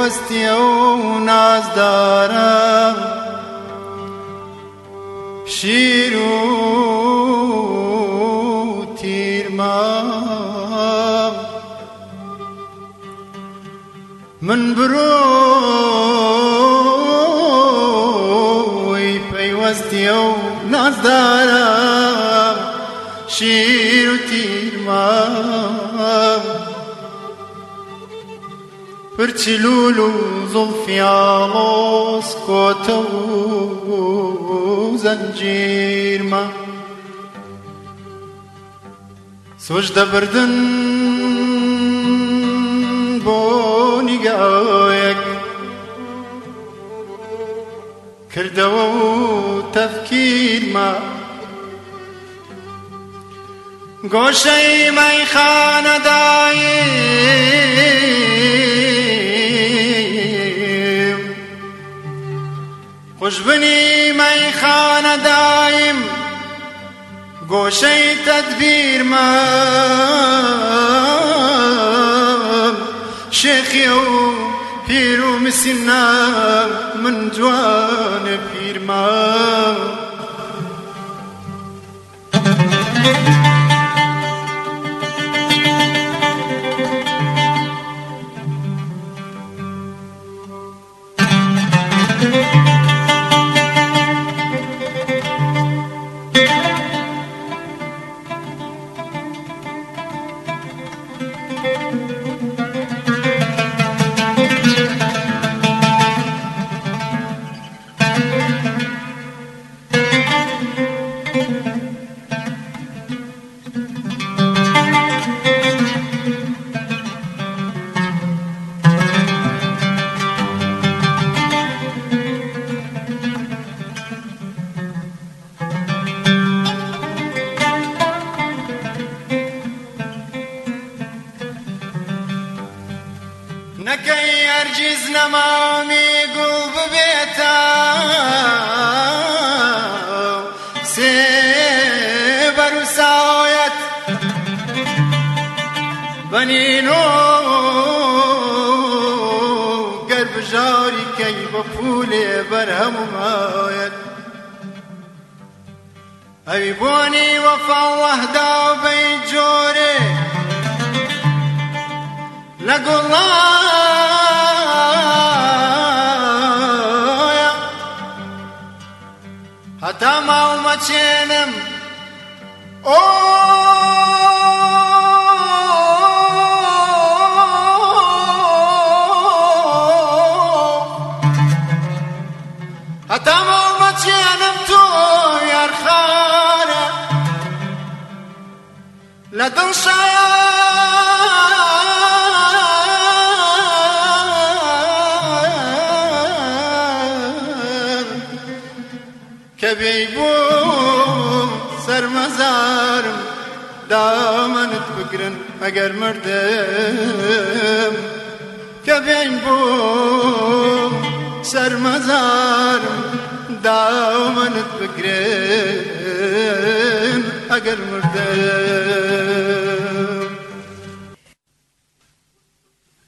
پیوستی و نازدارم شیر و تیرمام من بروی پیوستی و نازدارم شیر و تیرمام پرچلول و زلفیاڵۆس کۆتە و زەنجیرمە سۆش دەبردن بۆ نیگایەک کردەوە و تەفکیرمە گۆشەی مەیخانەداییم خوشبنی مەیخانەداییم گۆشەی تەدبیرمە شێخی و پیر و مسینە من جوانە پیرمە نەکەی هەرگیز نەمامی گوڵ ببێتە سێبەر و ساوەت بەنین و گەر بژاری کەی بە پولێ بەرهەمومایەت ئەوی بۆنی وەفا و وەحدا و بەی جۆرێ لە گوڵایە هەتا ماڵمەچێنم هەتا ماڵمەچێنم تۆ یارخانە لە دڵشایە کەبێی بۆ سەرمەزارم دامەنت بگرن ئەگەر مردم کەبێی بۆ سەرمەزارم دامەنت بگرن ئەگەر مردم